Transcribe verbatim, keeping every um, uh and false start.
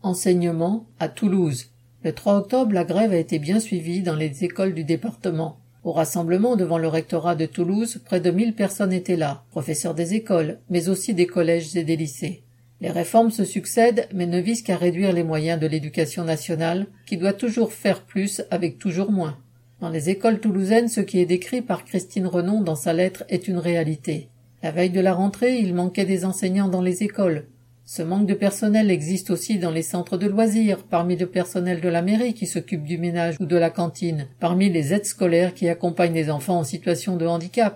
Enseignement à Toulouse. Le trois octobre, la grève a été bien suivie dans les écoles du département. Au rassemblement devant le rectorat de Toulouse, près de mille personnes étaient là, professeurs des écoles, mais aussi des collèges et des lycées. Les réformes se succèdent, mais ne visent qu'à réduire les moyens de l'éducation nationale, qui doit toujours faire plus avec toujours moins. Dans les écoles toulousaines, ce qui est décrit par Christine Renon dans sa lettre est une réalité. La veille de la rentrée, il manquait des enseignants dans les écoles. Ce manque de personnel existe aussi dans les centres de loisirs, parmi le personnel de la mairie qui s'occupe du ménage ou de la cantine, parmi les aides scolaires qui accompagnent les enfants en situation de handicap.